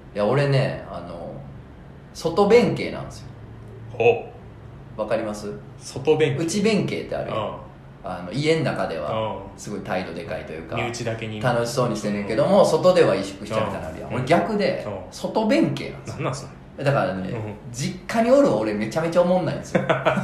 いや俺ね外弁慶なんですよ。わかります？ 外弁慶、 内弁慶ってあるよ。家の中ではすごい態度でかいというか身内だけに楽しそうにしてるけども、外では萎縮しちゃうみたいなのあるやん。俺逆で外弁慶なんですよ。 なんなんそれ。 だからね、実家におる俺めちゃめちゃおもんないんですよ。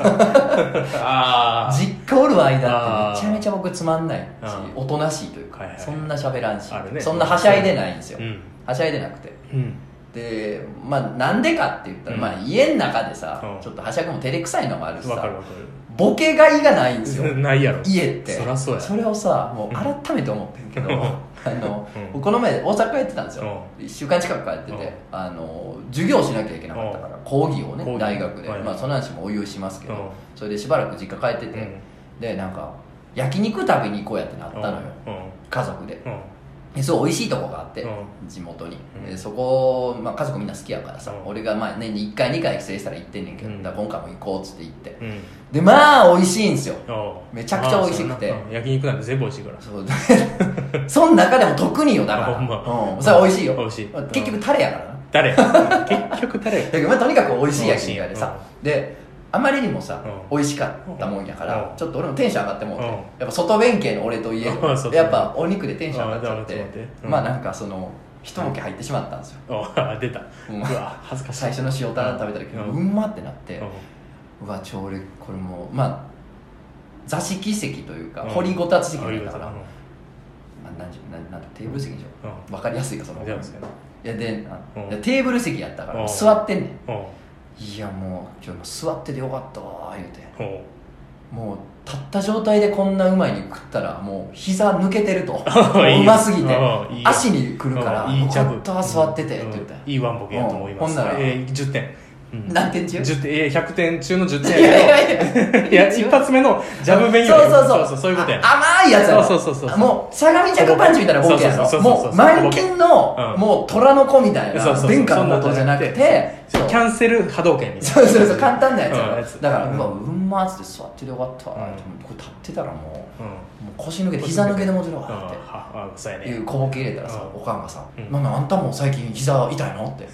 実家おる間ってめちゃめちゃ僕つまんないし、おとなしいというか、そんな喋らんし、そんなはしゃいでないんですよ。はしゃいでなくて、でまあなんでかって言ったら、まあ家の中でさ、ちょっとはしゃぐも照れくさいのもあるしさ、ボケがいがないんですよ。 ないやろ家って。 そらそうや。 それをさもう改めて思ってんけど、この前大阪帰ってたんですよ。1週間近く帰ってて、授業しなきゃいけなかったから講義をね、大学で、まあその話もおいおいしますけど、それでしばらく実家帰ってて、でなんか焼肉食べに行こうやってなったのよ、家族で。すごい美味しいとこがあって、地元に、でそこ、まあ、家族みんな好きやからさ、俺がまあ年に1回2回帰省したら行ってんねんけど、だから今回も行こうっつって行って、でまあ美味しいんですよ。めちゃくちゃ美味しくて、 焼肉なんて全部美味しいから。 そうその中でも特によ、だからそれは美味しいよ。 美味しい。 結局タレやからな。 タレ結局タレだけど、まあ、とにかく美味しい焼肉屋でさ、であまりにもさ、美味しかったもんやから、ちょっと俺もテンション上がってもうて、やっぱ外弁慶の俺といえやっぱお肉でテンション上がっちゃって、まあなんかその一ボケ入ってしまったんですよ。 出た。うわ恥ずかしい。 最初の塩タラ食べた時うんまってなって、うわ俺これもうまあ座敷席というか掘りごたつ席だったからなんテーブル席でしょ、分かりやすいかその。いやでテーブル席やったから座ってんねん。いやもう座っててよかったわ言うて、もう立った状態でこんなうまいに食ったらもう膝抜けてるとうますぎて足にくるからよかったわ座っててって言ったら、 いいワンボケやと思います。ほんなら10点。 何点中 ？100点中の10点やけど、いや一発目のジャブ弁よりそういうことや。 甘いやつやろ。そうもうしゃがみ着パンチみたいなボケやろ。もう満金のもう虎の子みたいな殿下のことじゃなくて、 キャンセル波動拳みたいな。 そう簡単なやつやろ。だからうんまーっつって座っててよかったわ、これ立ってたらもう腰抜けて膝抜けでもちろんっていう小ボケ入れたらさ、おかんがさ「なんだあんたも最近膝痛いの?」って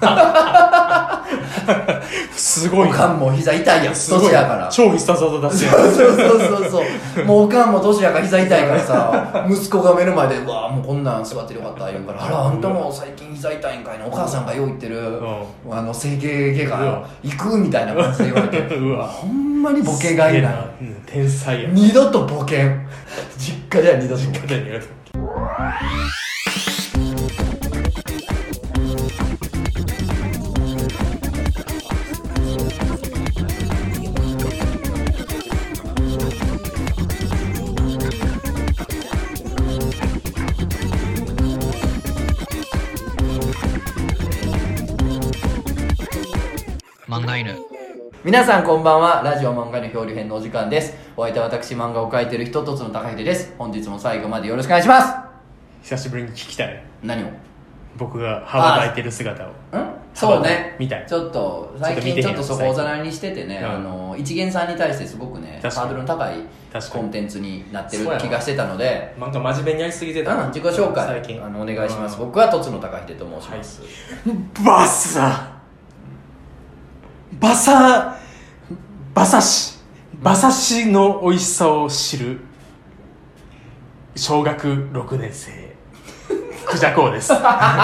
すごい。 おかんも膝痛いやん、年やから超必殺技出すやん。 そうもうおかんも年やから膝痛いからさ、息子が目の前で「うわもうこんなん座ってよかった」言うから「あらあんたも最近膝痛いんかいな、お母さんがよう言ってる整形外科行く?」みたいな感じで言われてほんまにボケがいない。 天才や。 二度とボケん。実家では二度とボケん。 漫画犬。 皆さんこんばんは。ラジオ漫画の漂流編のお時間です。お相手は私、漫画を描いている人とつの高秀です。本日も最後までよろしくお願いします。 久しぶりに聞きたい。 何を？ 僕が羽ばたいてる姿を。 そうね、 みたい。 ちょっと最近ちょっとそこおざなりにしててね、一元さんに対してすごくねハードルの高いコンテンツになってる気がしてたので、 漫画真面目にやりすぎてた。 自己紹介最近お願いします。僕はとつの高秀と申します。 馬刺しの美味しさを知る小学6年生クジャコウです。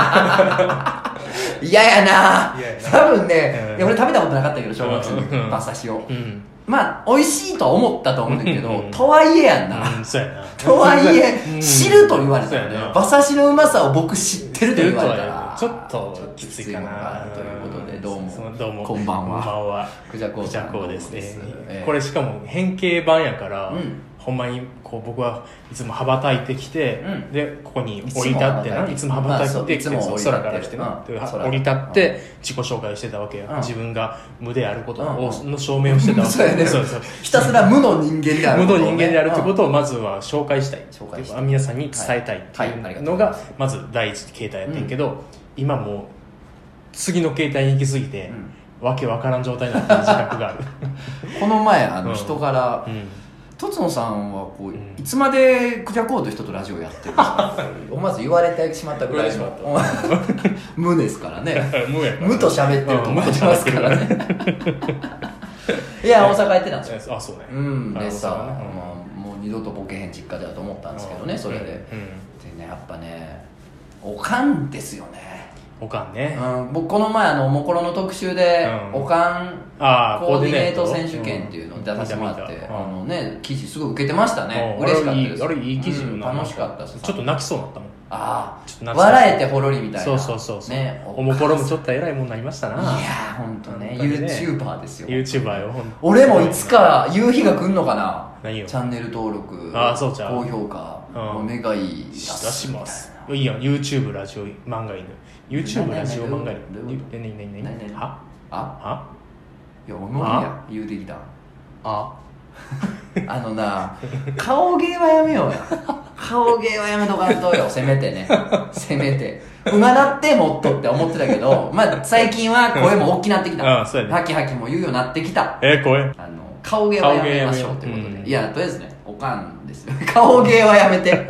嫌やな。多分ね、俺食べたことなかったけど小学生の時馬刺しを、まあ美味しいとは思ったと思うんだけど、とはいえやんな。 そうやな。 とはいえ知ると言われたらね、馬刺しのうまさを僕知ってると言われたらちょっときついかなということで、どうもこんばんは。 こんばんは。 クジャコウですね。これしかも変形版やから、ほんまにこう僕はいつも羽ばたいてきて、でここに降り立ってな、いつも羽ばたいてきて、空から来てな、降り立って自己紹介をしてたわけや。自分が無であることの証明をしてたわけ。 ひたすら無の人間である、 無の人間であるということをまずは紹介したい、皆さんに伝えたいっていうのがまず第一形態やってんけど、今もう次の形態に行き過ぎて、わけわからん状態になってる自覚がある。 この前人からとつのさんはこう、いつまでクジャコウと人とラジオやってるんですか思わず言われてしまったぐらいの無ですからね無と喋ってると思ってますからねいや大阪やってたんですよ。 あ、そうね。 でさ、もう二度とボケへん実家だと思ったんですけどね、それで、でね、やっぱねおかんですよね。 おかんね、 僕この前もころの特集で、おかんコーディネート選手権っていうのを出させてもらって、記事すごい受けてましたね。嬉しかったです。 あれいい記事よな、 楽しかったです。 ちょっと泣きそうになったもん。 笑えてほろりみたいな。 そうね、おもころもちょっと偉いもんになりましたな。いやほんとね、YouTuber ですよ。 YouTuber よ。 俺もいつか言う日が来んのかな。 何よ。 チャンネル登録、高評価、お願い出します。いいやん、 YouTube ラジオ漫画犬、 YouTube ラジオ漫画犬。何はいやおもりや言うてきた。 あのな、顔芸はやめようや。顔芸はやめとかんとよ、せめてね。せめて馬だってもっとって思ってたけど、まあ最近は声も大きなってきた。ハキハキも言うようになってきた。 声顔芸はやめましょうってことで、いやとりあえずね、おかんですよ。顔芸はやめて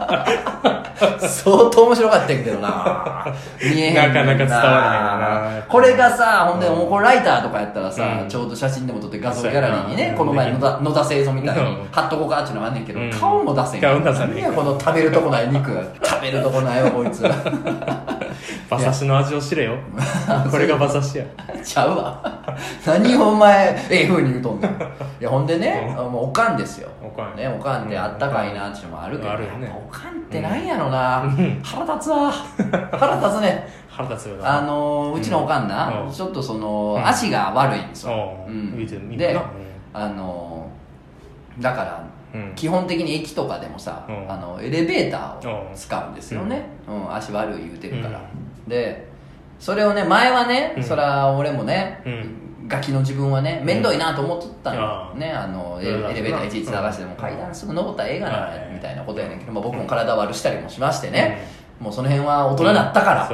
相当面白かったけどな、見えへんなかなか伝わらないな。 これがさ、ほんでもうこれライターとかやったらさ、ちょうど写真でも撮って画像ギャラリーにね、この前野田製造みたいに貼っとこうかっていうのがあんねんけど、顔も出せん。何やこの食べるとこない肉、食べるとこないわこいつ。 馬刺しの味を知れよ。これが馬刺しや。 ちゃうわ。何をお前風に言うとんねん。いやほんでね、もうおかんですよ。おかんってあったかいなっていうのもあるけど、おかんってなんやろな。腹立つわ。腹立つね。 腹立つよな。 うちのおかんな、ちょっとその足が悪いんですよ。で、だから基本的に駅とかでもさ、エレベーターを使うんですよね。足悪い言うてるから。でそれをね、前はね、そら俺もね、ガキの自分はね、面倒いなと思っとったのね。エレベーターいちいち流しても階段すぐ登ったらええがなみたいなことやねんけど、僕も体悪したりもしましてね、もうその辺は大人だったから、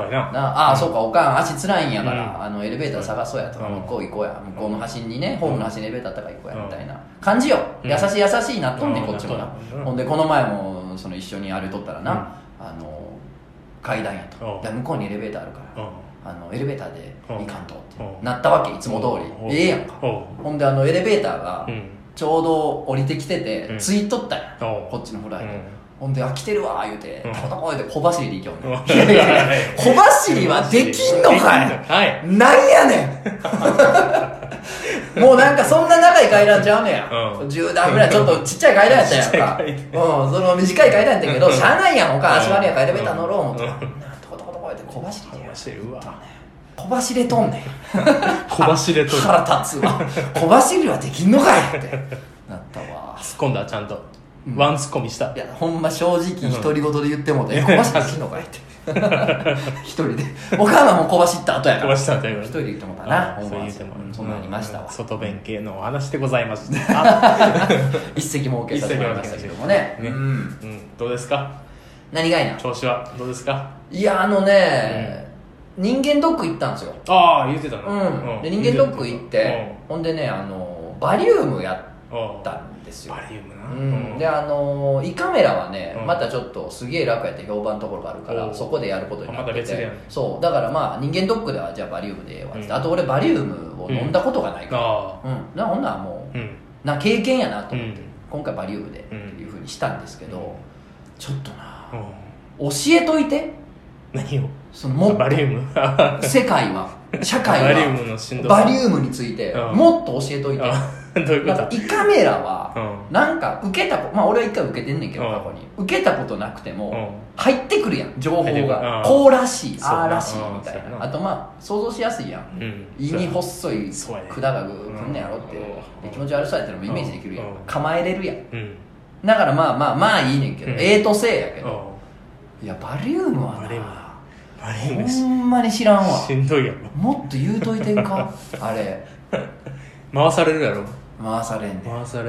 そうかおかん足つらいんやから、エレベーター探そうやとか、向こう行こうや、向こうの端にね、ホームの端にエレベーターあったから行こうやみたいな感じよ。優しいなっとんねんこっちもな。ほんでこの前もその一緒に歩いとったらな、階段やと、向こうにエレベーターあるからエレベーターで行かんとってなったわけ。いつも通りええやんか。ほんでエレベーターがちょうど降りてきててついとったんや、こっちのフライで。ほんで来てるわ言うてトコトコ言うて小走りで行きよんねん。小走りはできんのかい。なんやねん。もうなんかそんな長い階段ちゃうねや。10段ぐらいちょっとちっちゃい階段やったやんか。その短い階段やったけど、しゃあないやん。おかん足悪いやんか、エレベーター乗ろう思ってトコトコトコ言うて小走りで小走れとんねん。 小走れとる。 腹立つわ。小走りはできんのかいってなったわ。 突っ込んだ。ちゃんとワンツッコミした。 いやほんま正直独り言で言ってもうて、小走りできんのかいって一人で。お母はもう小走った後やから、一人で言ってもたな。 そう言ってもそんなのありましたわ。 外弁系のお話でございました。 一席も受けさせてもらいましたけどもね。 どうですか、 何がいいな。 調子はどうですか。 いや人間ドック行ったんですよ。 言ってたの。 で人間ドック行って、ほんでねバリウムやったんですよ。 バリウムな。 で胃カメラはね、またちょっとすげえ楽やって評判のところがあるから、そこでやることになってて、そうだからまあ人間ドックではじゃあバリウムでええわって、あと俺バリウムを飲んだことがないから、ほんならもう経験やなと思って、今回バリウムでっていうふうにしたんですけど、ちょっとな教えといて。 何を。 そのもバリウム世界は社会はバリウムのしんどさ、バリウムについてもっと教えといて。 どういうこと。 胃カメラはなんか受けたこと、俺は一回受けてんねんけど、過去に受けたことなくても入ってくるやん、情報が。こうらしい、ああらしいみたいな。あと想像しやすいやん。胃に細い管がくんねやろって気持ち悪そうやったらもイメージできるやん、構えれるやん。だからまあいいねんけど、とせいやけど、いやバリウムはなほんまに知らんわ。 しんどいやろ。 もっと言うといてんか。あれ回されるやろ。 回されんねん。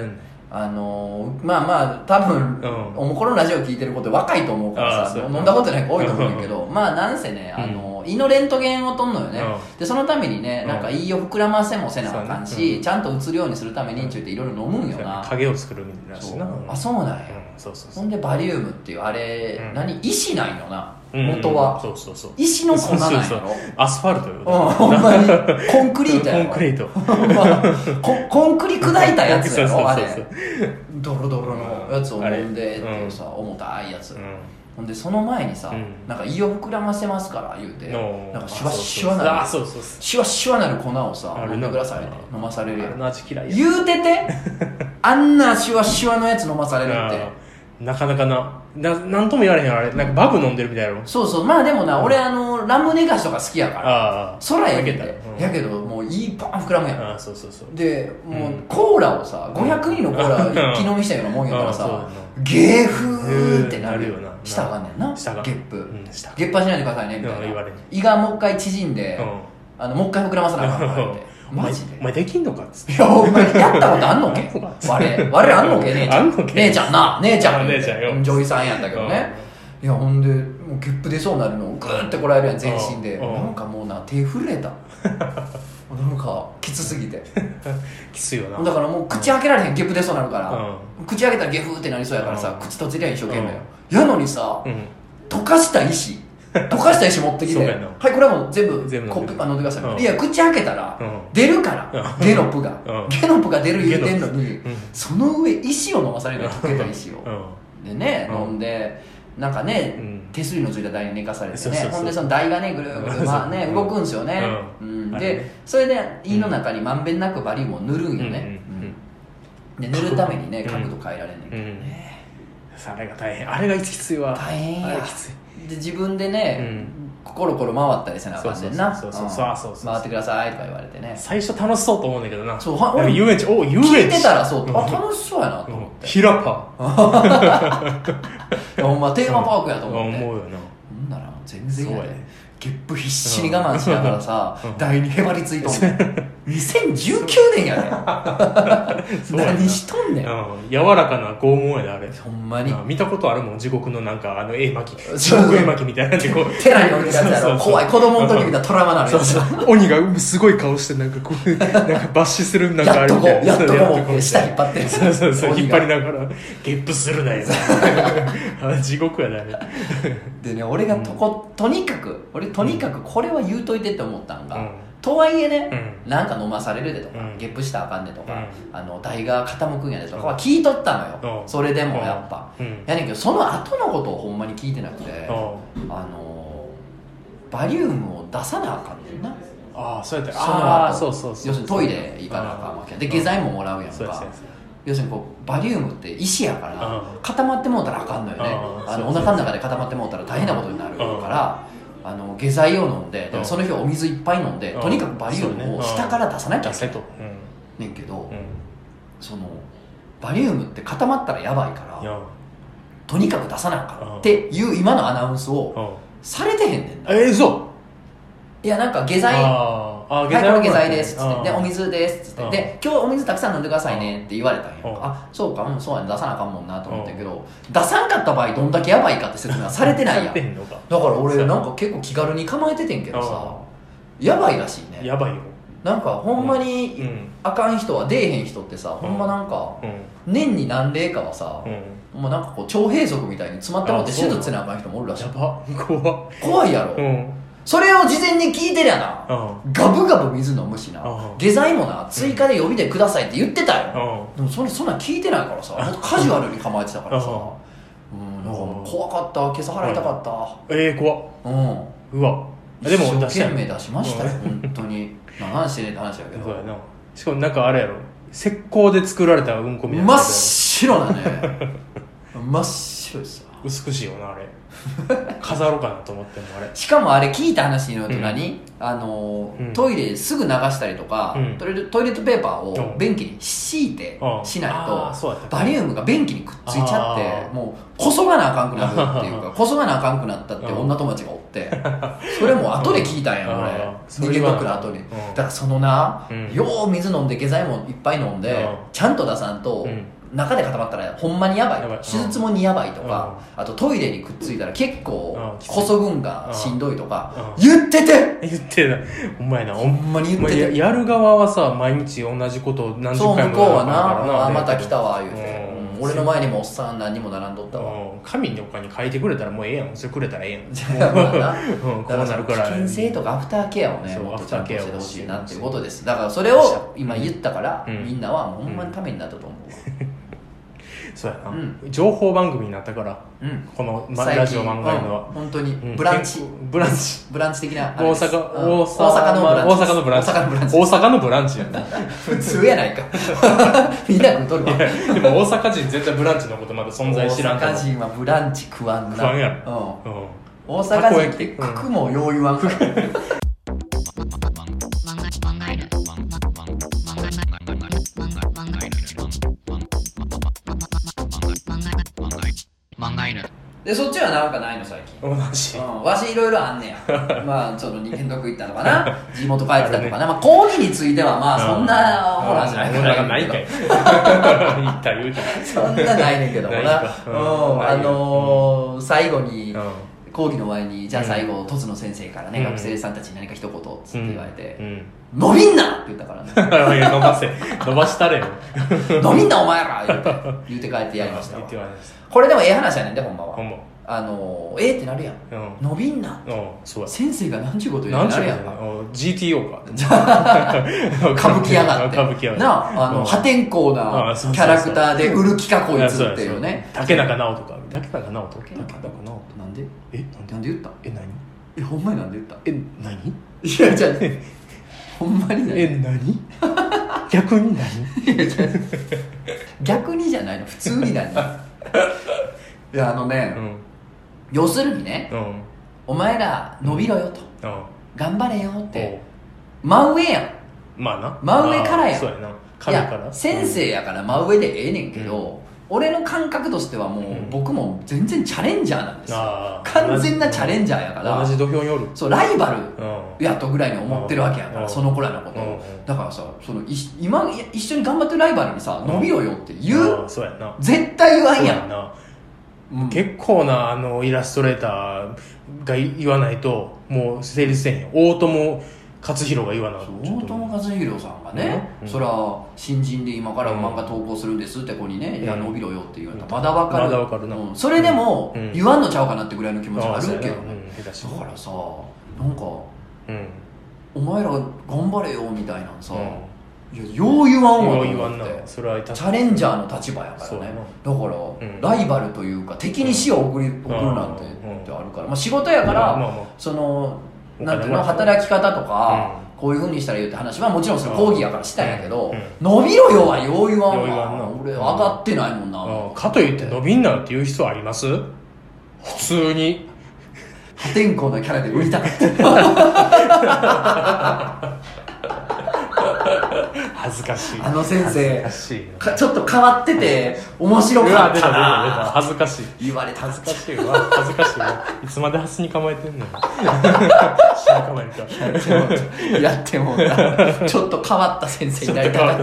多分おもころラジオ聞いてること若いと思うからさ、飲んだことない子多いと思うんだけど、なんせね、 胃のレントゲンを取んのよね、でそのためにねなんか胃を膨らませもせなあかんし、ちゃんと映るようにするためにって言っていろいろ飲むんよな、 影を作るみたいなしな。 あ、そうなんや、ほんでバリウムっていうあれ、石ないのな元は、石の粉なんやろ、 アスファルトよ、 ほんまにコンクリートやろ、 コンクリートコンクリ砕いたやつやろあれ、ドロドロのやつを飲んでっていうさ、重たいやつ、ほんでその前にさ、なんか胃を膨らませますから言うて、なんかシュワシュワなるシュワシュワなる粉をさ飲んでくださいって飲まされるやん、言うててあんなシュワシュワのやつ飲まされるってなかなかなんとも言われへんあれ、なんかバブ飲んでるみたいやろ。 そうそう、まあでもな、俺ラムネ菓子とか好きやからそらやけど、やけどもういいパン膨らむやん。でもうコーラをさ500人のコーラ一気飲みしたようなもんやからさ、ゲーフーってなるよな、したらあかんねんな、ゲップゲップはしないでくださいねみたいな、胃がもう一回縮んでもう一回膨らまさなあかんからってマジでお前できんのかっつって、 いやお前やったことあんのけ我あんのけ姉ちゃん姉ちゃん女優さんやったけどね、いやほんでもうゲップ出そうなるのをグーってこらえるやん全身で、なんかもうな手震えたなんかきつすぎてきついよな、 だからもう口開けられへん、ゲップ出そうなるから、口開けたらゲフーってなりそうやからさ、口閉じりゃ一生懸命やのにさ、溶かした石持ってきて、はい、これはもう全部コップ飲んでください、いや口開けたら出るからゲノプが出る言うてんのに、その上石を飲まされるの、溶けた石をでね、飲んでなんかね、手すりのついた台に寝かされてね、ほんでその台がねぐるぐるまあね動くんすよね、でそれで胃の中にまんべんなくバリウムを塗るんよね、で塗るためにね角度変えられんねんけどね、 あれが大変、あれがきついわ、 大変やで自分でね、コロコロ回ったりせなあかんねんな、回ってくださいとか言われてね、 最初楽しそうと思うんだけどな、 そう遊園地聞いてたらそう、楽しそうやなと思って、 ヒラパほんまテーマパークやと思って思うよな、 ほんなら全然やで、ゲップ必死に我慢しながらさ、台にへばりついとんねん2019年やで何しとんねん、 柔らかな拷問やであれ、 ほんまに見たことあるもん、地獄のなんか絵巻、地獄絵巻みたいなでこう寺に置いてるやつやろ、怖い子供の時みたいなトラウマなるやつ、 鬼がすごい顔してなんかこうなんか抜歯するなんかあるみたいな、 やっとこう下引っ張ってる、 そう引っ張りながらゲップするなよ地獄やであれでね、俺がとにかくこれは言うといてって思ったんが、とはいえね、なんか飲まされるでとか、ゲップしたらあかんでとか、台が傾くんやでとかは聞いとったのよ、それでもやっぱ、やねんけどその後のことをほんまに聞いてなくて、バリウムを出さなあかんねんな、 そうやって要するにトイレ行かなあかんわけで、下剤ももらうやんか、要するにこうバリウムって石やから固まってもうたらあかんのよね、お腹の中で固まってもうたら大変なことになるから下剤を飲んで、その日はお水いっぱい飲んで、とにかくバリウムを下から出さなきゃいけないねんけど、そのバリウムって固まったらやばいからとにかく出さなあかんっていう今のアナウンスをされてへんねんな。 そういやなんか下剤はいこれ下剤ですっつってでお水ですっつってで今日お水たくさん飲んでくださいねって言われたんやそうかそうやね出さなあかんもんなと思ったけど、出さんかった場合どんだけやばいかって説明はされてないやんだから俺なんか結構気軽に構えててんけどさ、やばいらしいね。 やばいよ、 なんかほんまにあかん人は出えへん人ってさ、ほんまなんか年に何例かはさ、もうなんかこう腸閉塞みたいに詰まってもって手術せなあかん人もおるらしい。 やば怖いやろ、それを事前に聞いてりゃな、ガブガブ水飲むしな、下剤もな追加で予備でくださいって言ってたよ、でもそんなん聞いてないからさ、もっとカジュアルに構えてたからさ、なんかもう怖かった、今朝払いたかった、 怖っ、うわでも一生懸命出しましたよ、本当に何話してねえって話やけど、 そうやな、しかもなんかあれやろ、石膏で作られたうんこみたいな、 真っ白だね真っ白ですよ、 美しいよなあれ飾ろうかなと思ってもあれ、 しかもあれ聞いた話によると何、トイレすぐ流したりとか、トイレットペーパーを便器に敷いてしないと、バリウムが便器にくっついちゃってもうこそがなあかんくなるっていうかこそがなあかんくなったって女友達がおってそれも後で聞いたんや俺、逃げとくの後に、だからそのな、よう水飲んで下剤もいっぱい飲んで、ちゃんと出さんと、 中で固まったらほんまにやばい手術もにやばいとか、あとトイレにくっついたら結構こそぐんがしんどいとか言っててほんまやな、 ほんまに言ってて、 やる側はさ毎日同じことを何十回もやるからな。 そう向こうはな、また来たわ言うて、俺の前にもおっさん何人も並んどったわ。 紙とかに書いてくれたらもうええやん、それくれたらええやんじゃあまあなこうなるから危険性とかアフターケアをねもっとちゃんとしてほしいなっていうことです。だからそれを今言ったから、みんなはほんまにためになったと思うわ。 そうやな、情報番組になったから、このラジオ漫画のは本当にブランチ的な大阪のブランチ大阪のブランチやな普通やないかみんな食うとるわ。でも大阪人絶対ブランチのことまだ存在知らんから。 大阪人はブランチ食わんな。 食わんやろ。 大阪人って食もよう言わんでそっちはなんかないの最近。わしいろいろあんねやまあちょっと二軒得行ったとかな地元帰ってたとかな、まあ講義についてはまあそんなホラーじゃないからないかいそんなないねんけどもな。最後に講義の前にじゃあ最後凸野先生からね、学生さんたちに何か一言って言われて、伸びんなって言ったからね伸ばしたれよ伸びんなお前ら言うて帰ってやりましたわ。これでもええ話やねんでほんまは。ってなるやん、伸びんな先生が何ちゅうこと言うてなるやんか。 GTO か歌舞伎やがってな破天荒なキャラクターで売る気かこいつっていうね。 竹中直人か竹中直人なんでなんで言った？ 何？ ほんまになんで言った？ 何？ いやじゃあほんまに何？逆に何？ 逆にじゃないの、普通に何？いや要するにね、お前ら伸びろよと、頑張れよって真上やん。 まあな、 真上からやん。 そうやな、 いや先生やから真上でええねんけど、俺の感覚としてはもう、僕も全然チャレンジャーなんですよ。完全なチャレンジャーやから、 同じ土俵におる。 そうライバルやとぐらいに思ってるわけやから、その子らのことだからさ、今一緒に頑張ってるライバルにさ、伸びろよって言う？ そうやな、 絶対言わんやん。 結構なイラストレーターが言わないともう成立せんよ。大友克洋が言わない。 大友克洋さんがね、そら新人で今から漫画投稿するんですって子にね、いや伸びろよって言われたらまだわかるな。それでも言わんのちゃうかなってぐらいの気持ちあるけどね。だからさ、なんかお前ら頑張れよみたいなさ、いやよう言わんわと思って。 それはチャレンジャーの立場やからね。だからライバルというか敵に死を送るなんてあるから、仕事やからそのなんていうの、働き方とかこういう風にしたらいいよって話はもちろんその講義やからしたんやけど、伸びろよはよう言わんわ。俺上がってないもんな。 かといって伸びんなって言う必要あります？普通に破天荒なキャラで売りたかった恥ずかしい。 先生ちょっと変わってて面白かったな。 恥ずかしい。 言われた。 恥ずかしいわ。恥ずかしいわ。いつまでハスに構えてんの？ やってもちょっと変わった先生になりたかった。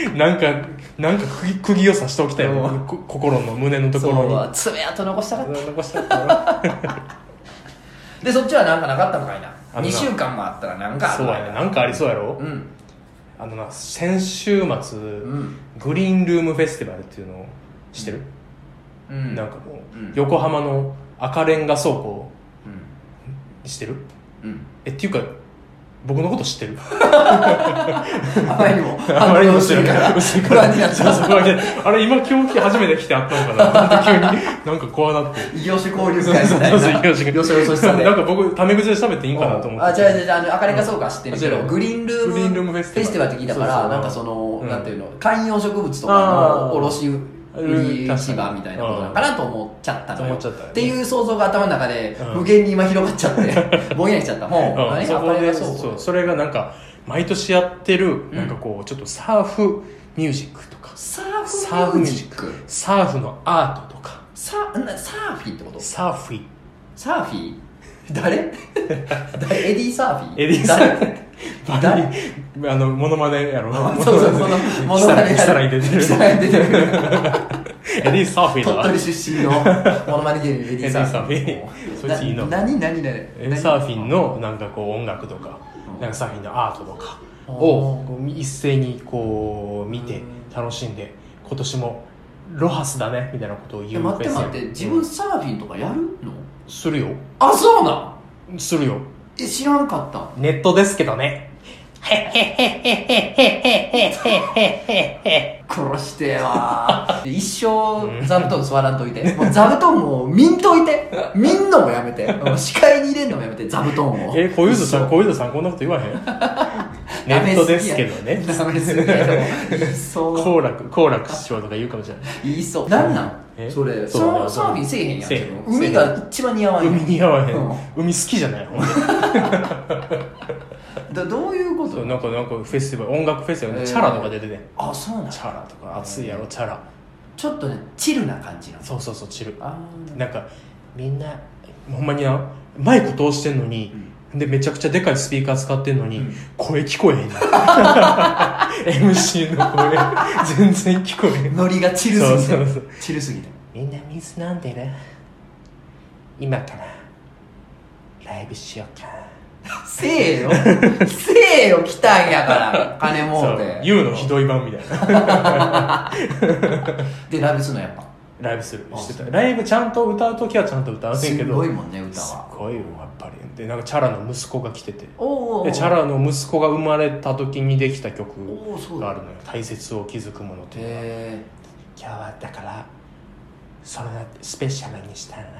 なんか釘を刺しておきたいよ。心の胸のところに。 そう爪痕残したかった。でそっちはなんかなかったのかいな。2週間もあったらなんかある。 そうやね、なんかありそうやろ。先週末、グリーンルームフェスティバルっていうのを知ってる？なんかもう、横浜の赤レンガ倉庫、知ってる？っていうか僕のこと知ってる？ あまりにも知ってるから不安になっちゃう。あれ今日初めて来てあったのかな。急になんか怖なって異業種交流会みたいな。よそよそしさで。 なんか僕タメ口で喋っていいんかなと思って。 じゃあ赤レンガ倉庫は知ってるけど、グリーンルームフェスティバルって聞いたから、なんかそのなんていうの、観葉植物とかの卸売市場みたいなことなのかなと思っちゃったのよ。っていう想像が頭の中で無限に今広がっちゃってぼんやりしちゃった。もうそれがなんか毎年やってるなんかこうちょっとサーフミュージックとか、 サーフミュージック、 サーフのアートとか。 サーフィーってこと？ サーフィー誰？エディ・サーフィー？ エディ・サーフィーモノマネやろ。 そうそう、モノマネやる。 キサラに出てる。 キサラに出てる。 エディ・サーフィーだ。 鳥取出身のモノマネ芸人エディ・サーフィー。 そいついいの。 何エディ・サーフィンのなんかこう音楽とか、なんかサーフィンのアートとかを一斉にこう見て楽しんで、今年もロハスだねみたいなことを言う。 待って待って、自分サーフィンとかやるの？ するよ。 あ、そうなん？ するよ。 知らんかった。 ネットですけどね。 殺してよ一生座布団座らんといて。もう座布団も見んといて。見んのもやめて。視界に入れんのもやめて、座布団を。 小遊三さんこんなこと言わへん。ネットですけどね。 ダメすぎやでも言いそう。 好楽師匠とか言うかもしれない。 言いそう。なんなんそれ。サーフィンせえへんやん。海が一番似合わへん。 海似合わへん。海好きじゃない。 どういうこと？ なんかフェスティバル、音楽フェスティバル、チャラとか出てね。 あ、そうなん。 チャラとか熱いやろ、チャラ。 ちょっとね、チルな感じなの。 そうチル。なんかみんなほんまにな、マイク通してんのに、でめちゃくちゃでかいスピーカー使ってんのに、声聞こえへんな。MC の声全然聞こえへん。 ノリがチルすぎて。チルすぎて。 みんな水飲んでる。今からライブしようか。 せえよ来たんやから金もうて言うのひどい版みたいな。 でライブするのやっぱライブするしてた。ライブちゃんと歌うときはちゃんと歌うねんけど、 すごいもんね、歌はすごいよやっぱり。でなんかチャラの息子が来てて、でチおャラの息子が生まれた時にできた曲があるのよ。大切を築くものっていうのが。今日はだからそれだってスペシャルにしたいなと思って、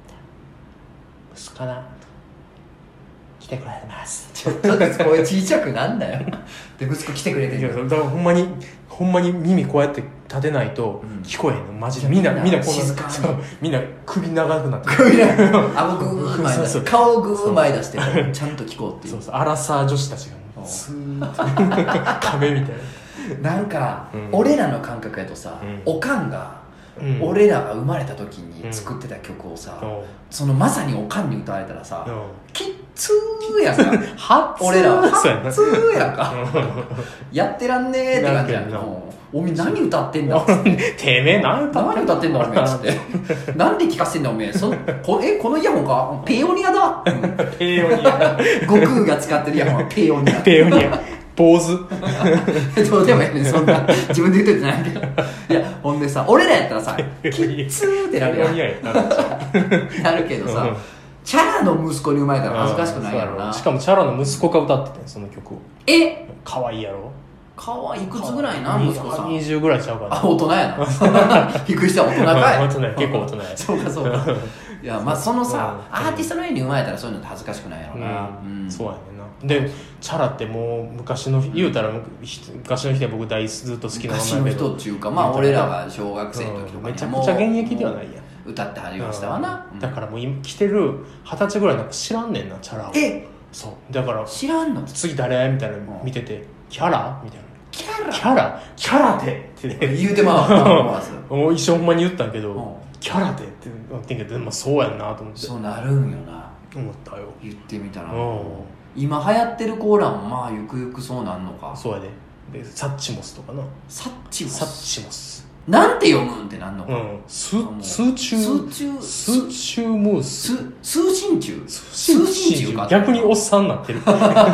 息子な来てくれてます。 ちょっとずつ声小さくなんだよ。で息子来てくれてる。 だからほんまに耳こうやって立てないと聞こえへんの、マジで。みんなこんな静かに。 みんな首長くなって顎グー前出して顔グー前出してちゃんと聞こうっていう。 そうアラサー女子たちがスーッて壁みたいな。なんか、俺らの感覚やとさ、おかんが俺らが生まれた時に作ってた曲をさ、そのまさにおかんに歌われたらさ、きっつーやんか。俺らはっつーやんか。やってらんねーって感じやんか。おめえ何歌ってんだっつって。 てめえ何歌ってんだおめえっつって。なんで聞かせてんだおめえ。このイヤホンかペオニアだ。 ペオニア。 悟空が使ってるイヤホンはペオニア。 ペオニア。坊主。 どうでもいいね、そんな。自分で言っといてないけど。いや、ほんでさ、俺らやったらさ、キッツーってなるやん。なるけどさ、チャラの息子に生まれたら恥ずかしくないやろな。 しかもチャラの息子が歌ってて、その曲を。かわいいやろ。 かわいいくつぐらいな、息子さん。 20ぐらいちゃうかな。 大人やな。低くしては大人かい。 大人や、結構大人や。 そうか。いや、まあそのさ、アーティストの家に生まれたらそういうのって恥ずかしくないやろな。 そうやねんな。でチャラってもう昔の言うたら昔の人は僕ずっと好きな昔の人っていうか、まあ俺らが小学生の時とかめちゃくちゃ現役ではないやん。 歌ってはりましたわな。 だからもう今来てる20歳ぐらいなんか知らんねんな、チャラを。そうだから知らんの。 次誰みたいなの見てて、キャラみたいな。 キャラテって言うてまう。 もう一生ほんまに言ったんけど、キャラテって言ってんけど、でもそうやんなと思って。 そうなるんよな。 思ったよ。 言ってみたら。今流行ってるコーラもまあゆくゆくそうなんのか。 そうやで。サッチモスとかな。 サッチモスなんて読むんってなんのか。 スーチュームース。 通信中か。 逆におっさんになってる。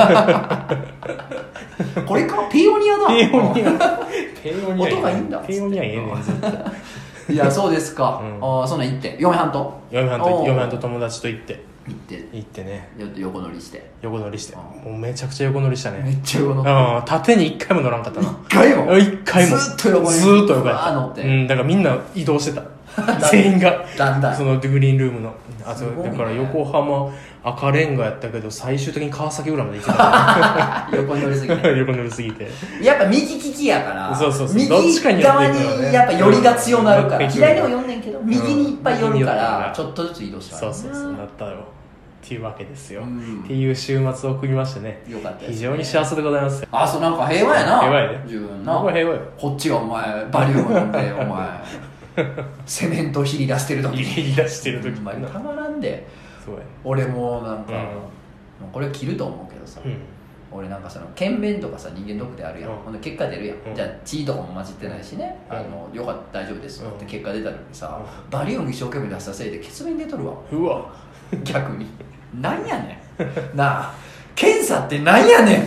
これかペオニアだ。 ペオニア音がいいんだ。 ペオニアええねんずっと。 いやそうですか。そんなん行って嫁はんと友達と行ってね、 横乗りしてもうめちゃくちゃ横乗りしたね。 めっちゃ横乗って縦に一回も乗らんかったな。 一回もずっと横やった。だからみんな移動してた。全員がだんだんそのグリーンルームのだから横浜赤レンガやったけど最終的に川崎浦まで行ってた。 横乗りすぎてやっぱ右利きやから、 そう右側にやっぱ寄りが強なるから、左でも寄んねんけど右にいっぱい寄るからちょっとずつ移動した。 そうなったよっていうわけですよ。っていう週末を送りましてね。 よかったですね。 非常に幸せでございます。 そうなんか平和やな。 平和やで。 自分な。 僕は平和よ。 こっちがお前バリウム飲んでお前セメントひり出してる時にたままらんで。 そうや。 俺もなんかこれ切ると思うけどさ、 俺なんかその検便とかさ人間ドックであるやん、ほんで結果出るやん、じゃあ血とかも混じってないしね、よかった大丈夫ですって結果出たのにさ、バリウム一生懸命出したせいで血便出とるわ。 うわ逆になんやねんなあ、検査ってなんやねん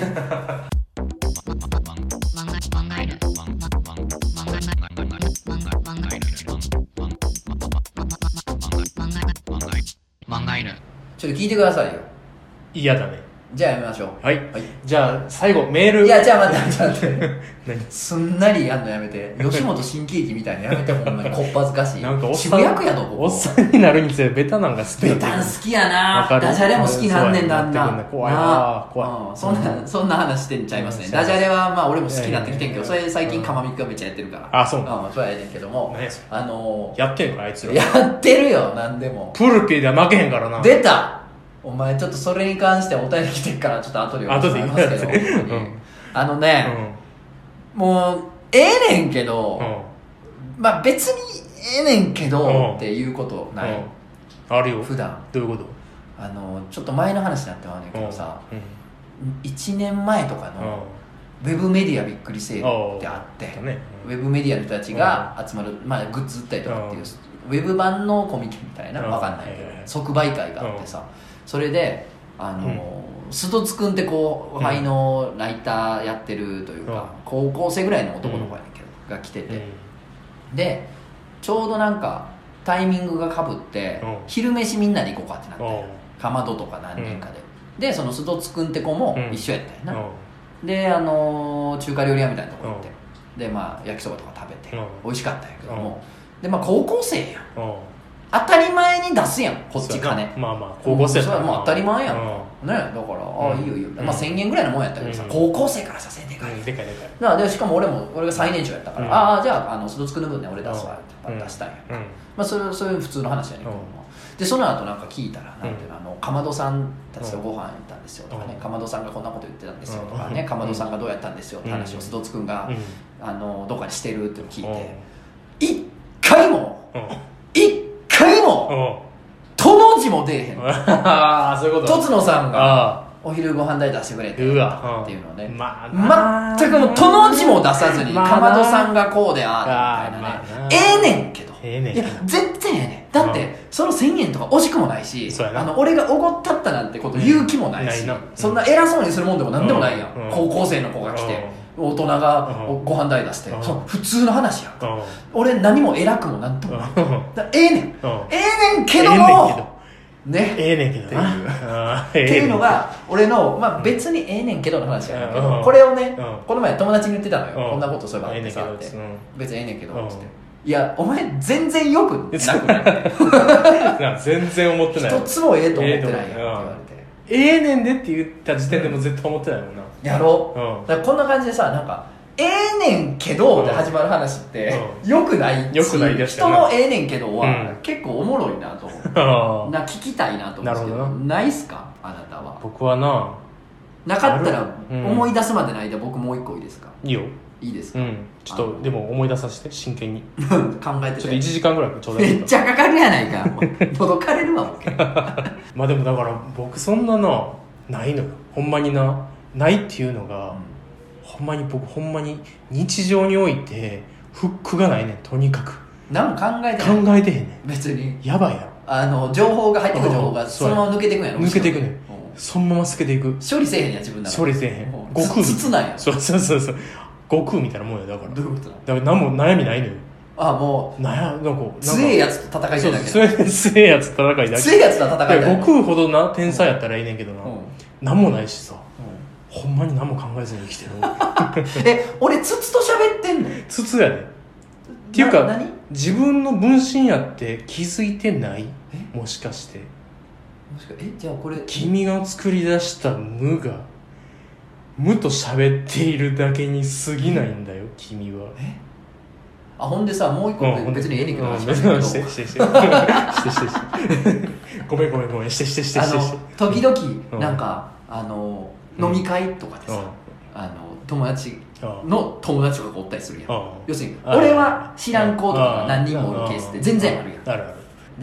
ちょっと聞いてくださいよ。 嫌だね。 じゃあやめましょう。 はい、はい、じゃあ最後メール。 いやじゃあ待ってすんなりやんのやめて。吉本新喜劇みたいなやめて。ほんまにこっぱずかしい。 なんか渋谷区やどここ。 おっさんになるにつれベタなんが好き。 ベタン好きやな。ダジャレも好きなんねんだんな。 怖いな怖い、 そんな話してんちゃいますね。ダジャレはまあ俺も好きになってきてんけど、それ最近かまみくがめっちゃやってるから。 あ、そうなそうやねんけども、 やってんのあいつら。 やってるよ。なんでもプルピーでは負けへんからな。 出た。お前ちょっとそれに関してお便り来てるからちょっと後で読みますけど、もうええねんけど、まあ別にええねんけどっていうことない、 あるよ。 普段どういうこと？ ちょっと前の話になってはねんけどさ、1年前とかのウェブメディアびっくりセールってあって、ウェブメディアの人たちが集まる、まあ、グッズ売ったりとかっていう、ウェブ版のコミケみたいな、わかんないけど即売会があってさ、それで須戸津くんって後輩のライターやってるというか、高校生ぐらいの男の子やねんけどが来てて、でちょうどなんかタイミングがかぶって昼飯みんなで行こうかってなってかまどとか何人かで、でその須戸津くんって子も一緒やったよな、で中華料理屋みたいなとこ行って、でまあ焼きそばとか食べて美味しかったんやけども、でまあ高校生やん、当たり前に出すやんこっち金。 まあまあ高校生やったらもう当たり前やんか、ね、だからああいいよいいよ、まあ1000円ぐらいのもんやったけどさ、高校生からさせんでかい、 でかいでかい。 でしかも俺が最年長やったから、ああじゃあ須戸津くんの分ね俺出すわって出したんや、まあそういう普通の話やねんけども、でその後なんか聞いたらなんていうの、かまどさんたちとご飯行ったんですよとかね、かまどさんがこんなこと言ってたんですよとかね、かまどさんがどうやったんですよって話を須戸津くんがどっかにしてるっていうのを聞いて、一回もとの字も出えへん。 ああそういうこと。 とつのさんがお昼ご飯代出してくれてっていうのをね、全くもうとの字も出さずに、かまどさんがこうでああみたいなね、ええねんけど、いや全然ええねん。だってその1000円とか惜しくもないし、俺がおごったったなんてこと言う気もないし、そんな偉そうにするもんでもなんでもないやん。高校生の子が来て大人がご飯代出して、普通の話やんか。俺何も偉くもなんともない。ええねんけどもね、 ええねんけどっていうのが俺の、まあ別にええねんけどの話やねんけど、これをねこの前友達に言ってたのよ、こんなことそういえばあってさって、別にええねんけどっていやお前全然よくなくないって全然思ってない、 一つもええと思ってないやんって言われて、 ええねんでって言った時点でも絶対思ってないもんな。 やろう、だからこんな感じでさ、なんかええねんけどで始まる話ってよくないし、人のええねんけどは結構おもろいなと思う聞きたいなと思うんですけど、ないっすかあなたは。 僕はなかったら思い出すまでの間僕もう一個いいですか。 いいよ。 いいですか。 ちょっとでも思い出させて真剣に考えてて、 ちょっと1時間ぐらいちょうだい。 めっちゃかかるやないか届かれるわ僕まあでもだから僕そんなないのよ、ほんまにないっていうのが、ほんまに僕ほんまに日常においてフックがないねん。とにかく何も考えてない。 考えてへんねん。 別にやばいやろ。情報が入ってくる情報がそのまま抜けていくんやろ。 抜けていくねん。そのまま抜けていく。 処理せえへんや自分だから。 処理せえへん。 悟空筒なんや。 そう悟空みたいなもんや。だからどういうことだから何も悩みないのよ。 もうなんか強えやつと戦いたいだけ。 そう強えやつと戦いだけ。 強えやつと戦いたい。 悟空ほど天才やったらいいねんけど何もないしさ、ほんまに何も考えずに生きてる俺筒と喋ってんの。 筒やでっていうか自分の分身やって気づいてない？もしかしてじゃあこれ君が作り出した無が無と喋っているだけに過ぎないんだよ君は。 ほんでさ、もう一個別にええねんけどしてごめんして時々なんか飲み会とかでさ、友達の友達とかおったりするやん。要するに俺は知らん子とか何人もおるケースって全然あるやん。で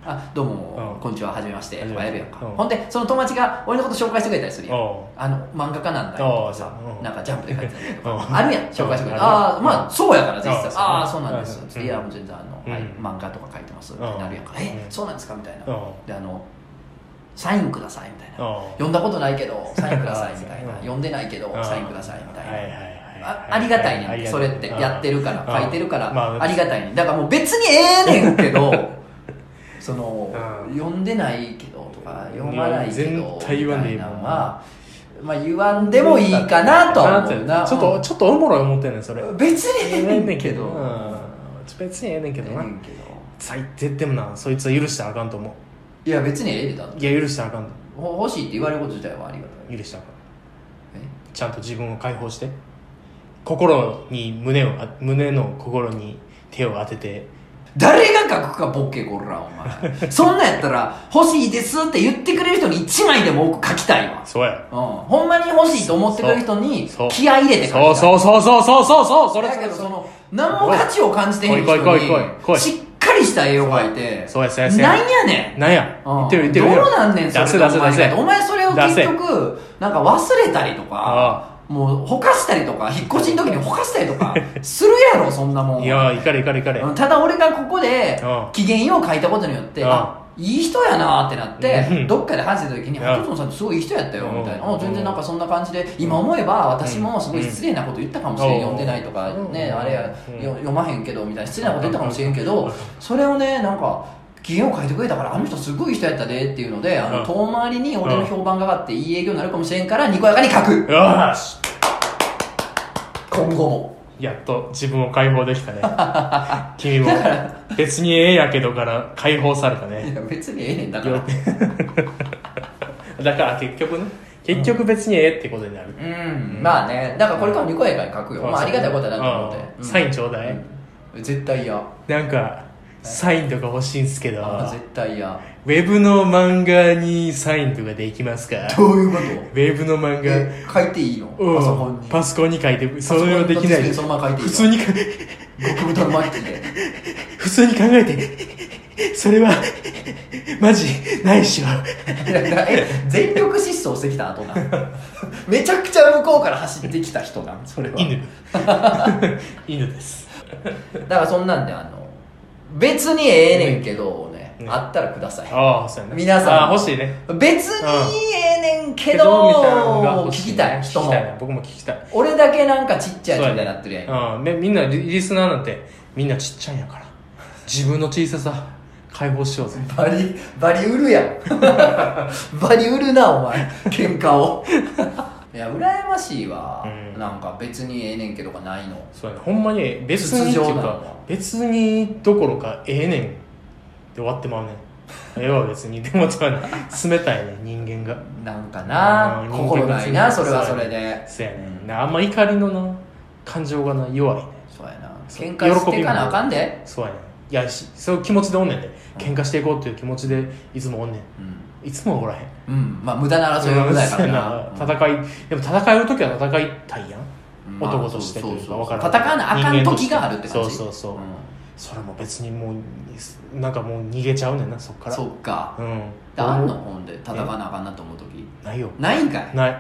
どうも、こんにちは、はじめましてとかやるやんか。ほんでその友達が俺のこと紹介してくれたりするやん。漫画家なんだよとかさ、なんかジャンプで書いてたりとかあるやん、紹介してくれた。まあそうやから実際、そうなんですって、いやもう全然漫画とか書いてますってなるやんか。そうなんですかみたいな。でサインくださいみたいな。読んだことないけどサインくださいみたいな。読んでないけどサインくださいみたいな。ありがたいねん、それってやってるから書いてるからありがたいねん。だからもう別にねんけどその読んでないけどとか読まないけどみたいなのはまあ言わんでもいいかなとは思うな。 ちょっとおもろい思ってんねんそれ。 別にええねんけど別にええねんけどな。絶対もなそいつは許したらあかんと思う。 いや別にええでだって。 いや許したらあかんと。 欲しいって言われること自体はありがたい。 許したらあかん。ちゃんと自分を解放して心に胸の心に手を当てて。 誰が書くかボケこらお前そんなんやったら欲しいですって言ってくれる人に1枚でも多く書きたいわ。 そうや、 ほんまに欲しいと思ってくれる人に気合い入れて書きたい。 そうそれだけどその何も価値を感じてへん人にしっかりした絵を描いてなんやねんなんや言ってるどうなんねんそれ。 出せお前それを結局なんか忘れたりとかもうほかしたりとか引っ越しの時にほかしたりとかするやろそんなもん。 いやいかれただ俺がここで機嫌よう書いたことによっていい人やなってなってどっかで話した時にトツノさんってすごいいい人やったよみたいな全然なんかそんな感じで今思えば私もすごい失礼なこと言ったかもしれん。読んでないとかねあれや読まへんけどみたいな失礼なこと言ったかもしれんけどそれをねなんか機嫌を書いてくれたからあの人すごい人やったでっていうので遠回りに俺の評判が上がっていい営業になるかもしれんからにこやかに書く。 よし今後もやっと自分を解放できたね君も別にええやけどから解放されたね。 いや別にええねんだからだから結局別にええってことになる。 まあねだからこれからにこやかに書くよ。まあありがたいことだなと思って。 サインちょうだい。 絶対嫌。 なんかサインとか欲しいんすけど絶対嫌。 ウェブの漫画にサインとかできますか。 どういうこと。ウェブの漫画書いていいの。 パソコンに書いてそれはできない。 そのまま書いていい。 普通に極太のマッチで普通に考えてそれはマジないっしょ全力疾走してきた後なめちゃくちゃ向こうから走ってきた人なんそれは。 犬ですだからそんなんで別にええねんけどねあったらください。 そうやね。 皆さん欲しいね。 別にええねんけど聞きたい人も。 僕も聞きたい。 俺だけなんかちっちゃい人みたいになってるやん。みんなリスナーなんてみんなちっちゃいんやから自分の小ささ解放しようぜ。 バリ売るやんバリ売るなお前喧嘩をいや羨ましいわ、なんか別にええねんけどがないの。 そうやね。ほんまに別にっていうか別にどころかええねんで終わってまうねん。ええわ別にでも冷たいね人間がなんかな心ないなそれはそれで。 そうやねあんま怒りのな感情がな弱いね。 そうやな喧嘩していかなあかんで。 そうやねいやそういう気持ちでおんねんで喧嘩していこうっていう気持ちでいつもおんねん。いつもおらへん。 まあ無駄な争いは無駄やからな。 でも戦える時は戦いたいやん。男としてというか分からん。 戦わなあかん時があるって感じ。 そうそれも別にもうなんかもう逃げちゃうねんなそっから。 そっかあんのほんで戦わなあかんなと思う時。 ないよ。 ないんかい。 ない。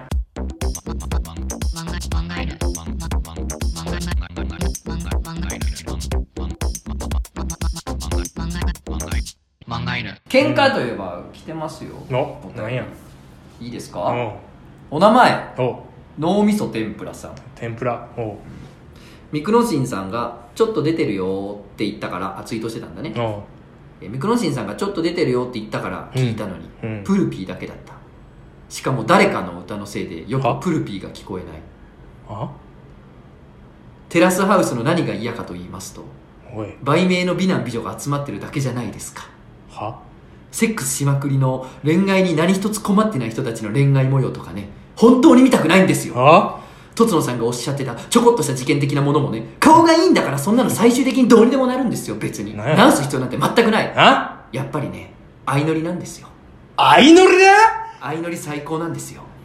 喧嘩といえば来てますよ。 なんやいいですか。お名前脳みそ天ぷらさん。 天ぷらミクノシンさんがちょっと出てるよって言ったからツイートしてたんだね。ミクノシンさんがちょっと出てるよって言ったから聞いたのに、プルピーだけだった。しかも誰かの歌のせいでよくプルピーが聞こえない。テラスハウスの何が嫌かと言いますと売名の美男美女が集まってるだけじゃないですか。セックスしまくりの恋愛に何一つ困ってない人たちの恋愛模様とかね本当に見たくないんですよ。とつのさんがおっしゃってたちょこっとした事件的なものもね顔がいいんだからそんなの最終的にどうにでもなるんですよ。別に直す必要なんて全くない。やっぱりね相乗りなんですよ。 相乗りだ。 相乗り最高なんですよ。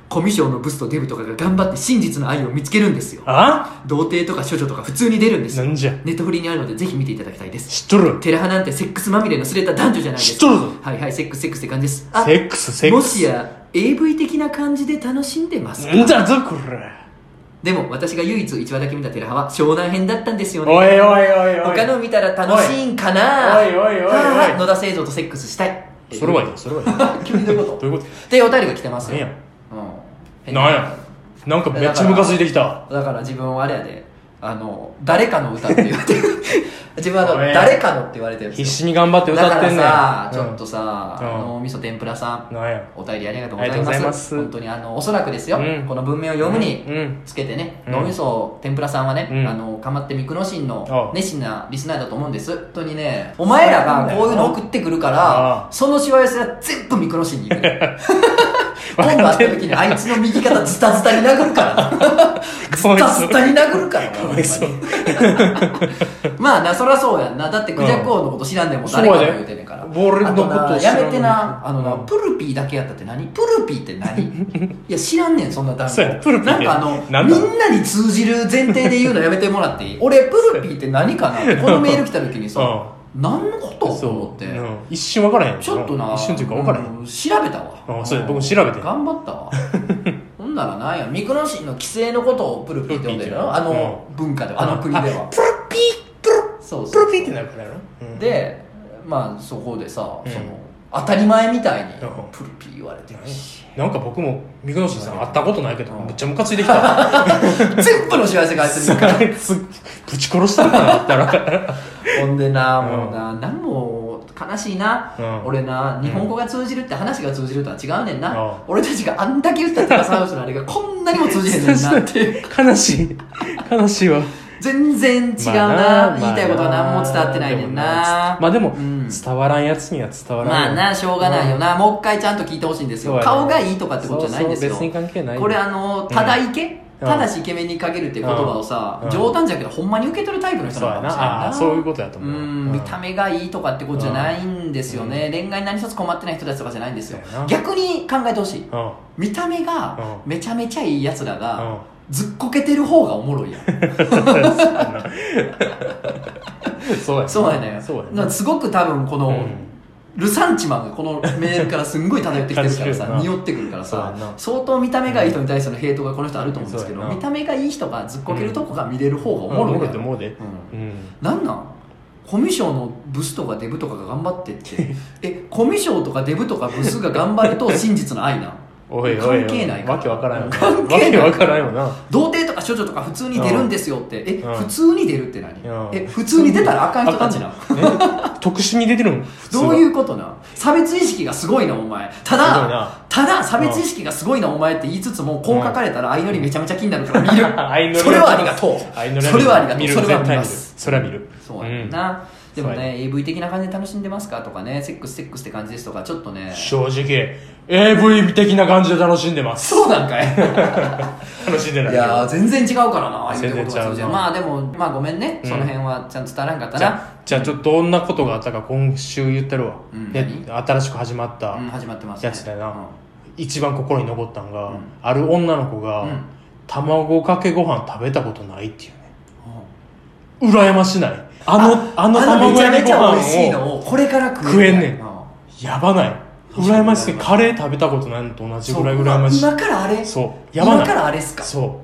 コミュ障のブスとデブとかが頑張って真実の愛を見つけるんですよ。童貞とか処女とか普通に出るんですよ。 なんじゃ。 ネットフリにあるのでぜひ見ていただきたいです。 知っとる。 テラハなんてセックスまみれのすれた男女じゃないですか。 知っとるぞ。 はいはい、セックスって感じです。 セックス。 もしや AV 的な感じで楽しんでますか？ んだぞこれ。 でも私が唯一1話だけ見たテラハは湘南編だったんですよね。 おいおいおいおい。 他の見たら楽しいんかな。 おいおいおいおい。 野田聖蔵とセックスしたい。 それはいい。それはいい。 急にどういうこと？ どういうこと？ ってお便りが来てますよ。 なんや。なんかめっちゃムカついてきた。 だから自分はあれやで、誰かの歌って言われてる。自分は誰かのって言われてるんですよ。 必死に頑張って歌ってんねん。 だからさ、ちょっとさ、味噌天ぷらさん、お便りありがとうございます。本当におそらくですよ、この文面を読むにつけてね、脳みそ天ぷらさんはね、かまってミクノシンの熱心なリスナーだと思うんです。本当にね、お前らがこういうの送ってくるから、そのしわ寄せは全部ミクノシンに行く。今度会った時にあいつの右肩ズタズタに殴るからズタズタに殴るからかわいそうまあな、そりゃそうやんな。だってクジャク王のこと知らんでも誰かが言うてんねんから。あとな、やめてな、プルピーだけやったって何？プルピーって何？いや知らんねん、そんな単語。なんかみんなに通じる前提で言うのやめてもらっていい？俺プルピーって何かなってこのメール来た時にさ、何のことと思って、 一瞬分からへん。 ちょっとな、 一瞬っていうか分からへん。 調べたわ。 そう、僕調べて頑張ったわ。ほんならなんや、ミクノシンの規制のことをプルピーって呼んでるの？文化で、国では。 プルピーそうプルピーってなるからやろ。 で、まあそこでさ、当たり前みたいにプルピー言われてるし。 なんか僕もミクノシンさん会ったことないけどめっちゃムカついてきた。 全部の幸せがあいつにあいつぶち殺したんだなったら。 ほんでな、もうな、なんも悲しいな。俺な、日本語が通じるって話が通じるとは違うねんな。俺たちがあんだけ言ったテラスハウスのあれがこんなにも通じへんねんなって。 悲しいわ。 全然違うな、言いたいことが何も伝わってないねんな。 まあでも、伝わらんやつには伝わらん。 まあな、しょうがないよな。もう一回ちゃんと聞いてほしいんですよ。顔がいいとかってことじゃないんですよ。 別に関係ない。 これただイケ、ただしイケメンにかけるっていう言葉をさ、冗談じゃけどほんまに受け取るタイプの人なのかもしれないな。 そういうことやと思う。 見た目がいいとかってことじゃないんですよね。恋愛何一つ困ってない人たちとかじゃないんですよ。逆に考えてほしい。見た目がめちゃめちゃいいやつらがずっこけてる方がおもろいやん。そうやね。すごく多分このルサンチマンがこのメールからすんごい漂ってきてるからさ、匂ってくるからさ、相当見た目がいい人に対してのヘイトがこの人あると思うんですけど、見た目がいい人がずっこけるとこが見れる方がおもろいやん。なんなん？コミュ障のブスとかデブとかが頑張ってってコミュ障とかデブとかブスが頑張ると真実の愛なん？ おい関係ないから。 わけわからんよな。 関係ない。 わけわからんよな。 童貞とか処女とか普通に出るんですよって。普通に出るって何？普通に出たらあかん人たちな。 特殊に出てるの？ どういうことな？差別意識がすごいなお前。ただ差別意識がすごいなお前って言いつつも、こう書かれたら相乗りめちゃめちゃ気になるから見る。それはありがとう。それはありがとう。それは見ます。 それは見る。 そうやな。でもね、AV 的な感じで楽しんでますかとかね、セックスって感じですとか、ちょっとね、 正直 AV 的な感じで楽しんでます。 そうなんかい。 楽しんでない。 いや全然違うからな。 全然違う。 まあでも、まあごめんね、その辺はちゃんと伝わらんかったな。 じゃあちょっとどんなことがあったか今週言ってるわ。新しく始まったやつだよな。一番心に残ったんが、ある女の子が卵かけご飯食べたことないっていうね。羨ましない。卵焼きご飯をこれから食えんねん。やばない。羨ましい。カレー食べたことないのと同じぐらい羨ましい。 今からあれ？ そう。 やばない。今からあれっすか？ そう。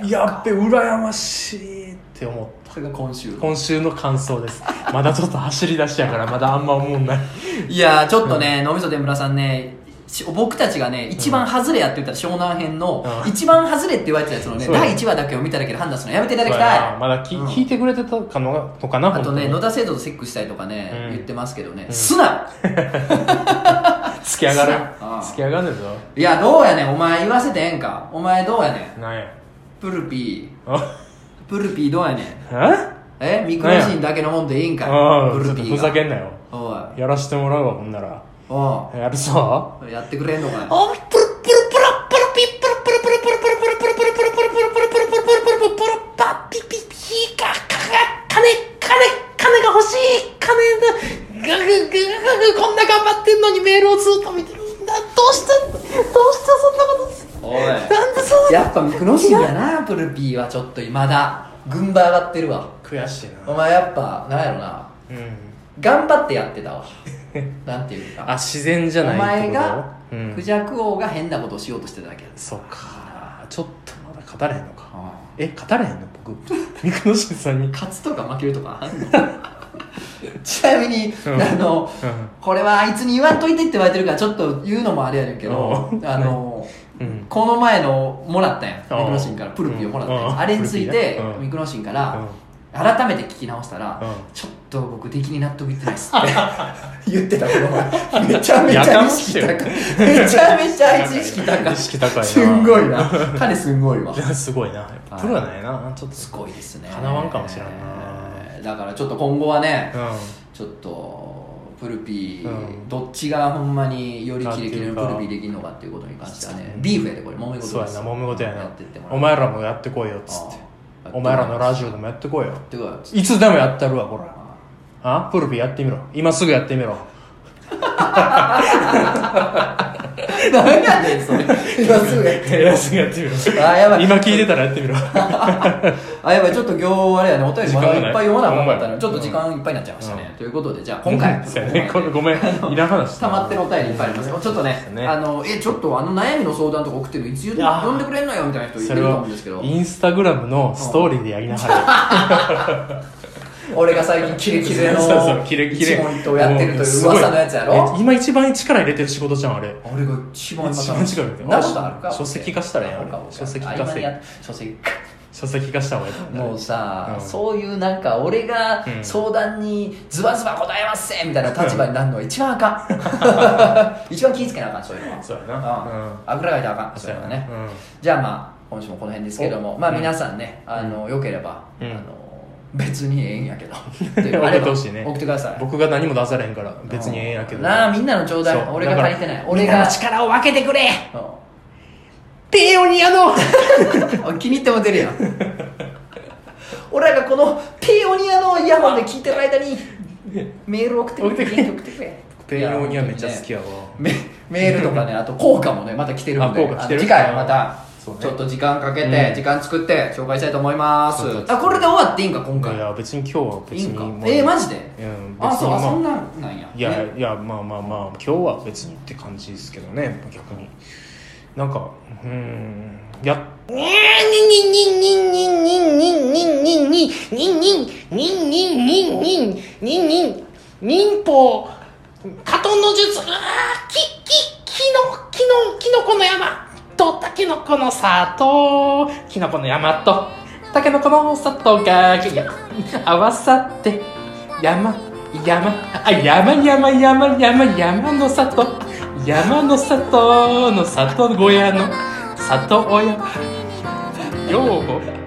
やっべ、羨ましいって思った。 それが今週の感想です。まだちょっと走り出しやからまだあんま思んない。 いやちょっとね、脳みそ天ぷらさんね、僕たちがね、一番外れやって言ったら湘南編の一番外れって言われてたやつのね、第1話だけを見ただけで判断するのやめていただきたい。 まだ聞いてくれてたかのかな。 あとね、野田聖人とセックスしたいとかね、言ってますけどね、すなつき上がるぞ。 いや、どうやねん、お前言わせてええんか。お前どうやねん。 なんやプルピーどうやねん。ミクロシンだけのもんでいいんかい。プルピーがふざけんなよ。やらしてもらうわ、ほんなら。やるぞ。 やってくれんのかい。 金が欲しい。こんな頑張ってんのにメールをずっと見てるんだ。どうしてそんなことする。 おいやっぱミクノシンやなプルピーはちょっとまだ軍馬上がってるわ。 悔しいな。 お前やっぱなんやろな、頑張ってやってたわなんていうか、 あ、自然じゃないってこと。 お前が、クジャク王が変なことをしようとしてただけだ。 そうか、ちょっとまだ勝たれへんのか。勝たれへんの僕ミクノシンさんに。 勝つとか負けるとかあんのちなみに、これはあいつに言わんといてって言われてるからちょっと言うのもあれやねんけど、この前のもらったやん、ミクノシンからプルピーをもらったやん、あれについてミクノシンから改めて聞き直したら、ちょっと僕出来に納得いってないっすって言ってた。この前めちゃめちゃ意識高い、めちゃめちゃあいつ意識高い、 意識高いな。 すんごいな、彼すんごいわ。 すごいな、プロなんやな。ちょっとすごいですね。 かなわんかもしれんな。 だからちょっと今後はね、ちょっとプルピー、どっちがほんまによりキレキレのプルピーできるのかっていうことに関してはね、ビーフやで、これ揉め事です。 そうやな、揉め事やな。お前らもやってこいよっつって、お前らのラジオでもやってこいよ、いつでもやってるわこら。プルピーやってみろ、今すぐやってみろ何やねんそれ。今すぐやってみろ。 今すぐやってみろ。やばい。今聞いてたらやってみろ。やばい。ちょっと今日あれやね、お便りまだいっぱい読まなかったので、ちょっと時間いっぱいになっちゃいましたね。ということで、じゃあ今回ごめん、いらん話。 溜まってるお便りいっぱいあります。ちょっとね、ちょっと悩みの相談とか送ってるのいつ呼んでくれんのよみたいな人いると思うんですけど、 インスタグラムのストーリーでやりなはれ。 俺が最近キレキレの一問一答やってるという噂のやつやろ。 今一番力入れてる仕事じゃんあれ。 俺が一番力入れてる。 なことあるか。 書籍化したらやん。書籍化した方がいい。 もうさ、そういうなんか俺が相談にズバズバ答えますせみたいな立場になるのは一番あかん。一番気ぃつけなあかん、そういうのは。 そうやな。 あぐらかいたらあかん、そういうのはね。じゃあまあ今週もこの辺ですけども、まあ皆さんね、よければ別にええんやけど送ってほしいね。 送ってください。 僕が何も出されへんから別にええんやけどなあ、みんなのちょうだい。俺が足りてない。 俺が力を分けてくれ。ペオニアの気に入っても出るやん。俺らがこのペオニアのイヤホンで聞いてる間にメール送ってくれ。 ペオニアめっちゃ好きやわ。 メールとかね、あと効果もねまた来てるんで、次回またちょっと時間かけて、時間作って紹介したいと思います。これで終わっていいんか今回。 いや別に今日は別にいいんか。マジで。そうそんなんなんや。 いやまあ今日は別にって感じですけどね。逆になんか忍法加藤の術、キノコの山とタケノコの里、キノコの山とタケノコの里が合わさって山の里、山の里の里小屋の里親よう